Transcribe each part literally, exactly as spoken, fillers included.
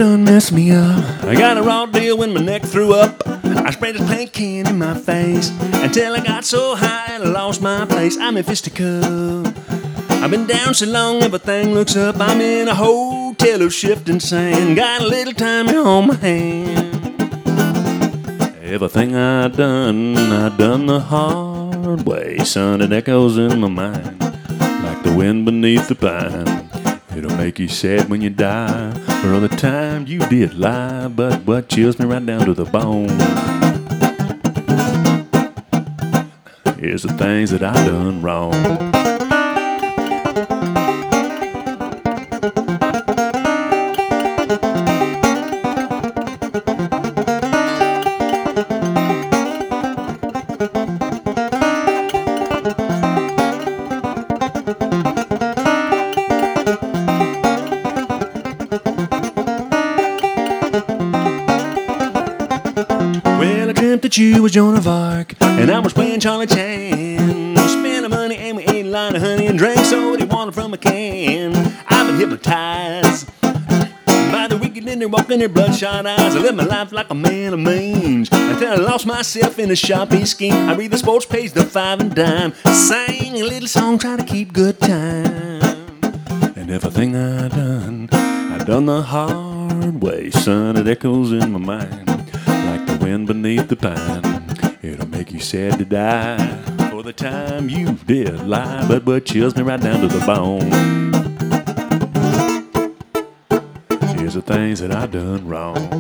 done messed me up. I got a raw deal when my neck threw up. I sprayed this paint can in my face until I got so high I lost my place. I'm in fisticuff. I've been down so long everything looks up. I'm in a hotel of shifting sand. Got a little time on my hand. Everything I done, I done the hard way. Son, it echoes in my mind like the wind beneath the pine. It'll make you sad when you die, or other time you did lie. But what chills me right down to the bone is the things that I done wrong. Well, I dreamt that you was Joan of Arc, and I was playing Charlie Chan. We spent our money and we ate a lot of honey and drank so what he wanted from a can. I've been hypnotized by the wicked and they're walking their bloodshot eyes. I live my life like a man of means until I lost myself in a Sharpie scheme. I read the sports page, the five and dime, sang a little song, try to keep good time. And everything I done, I done the hard way. Son, it echoes in my mind like the wind beneath the pine. It'll make you sad to die for the time you did lie. But what chills me right down to the bone is the things that I done wrong.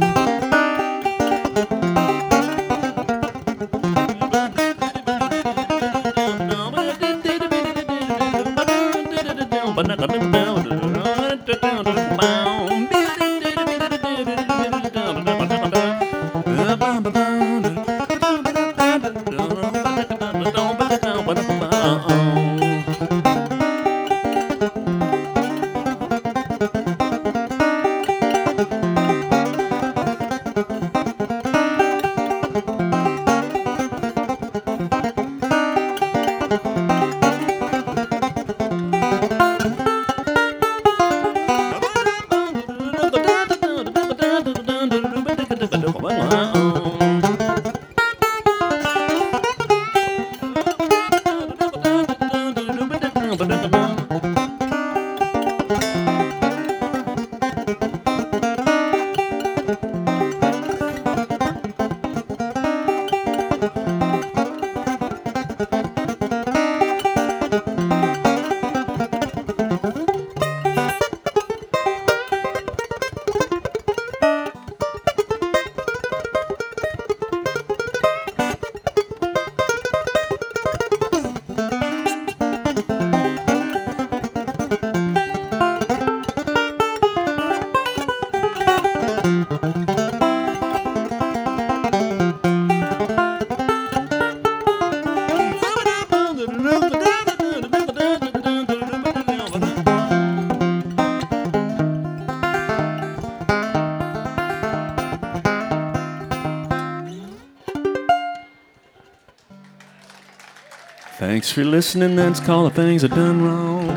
Thanks for listening. That's called The Things I Done Wrong.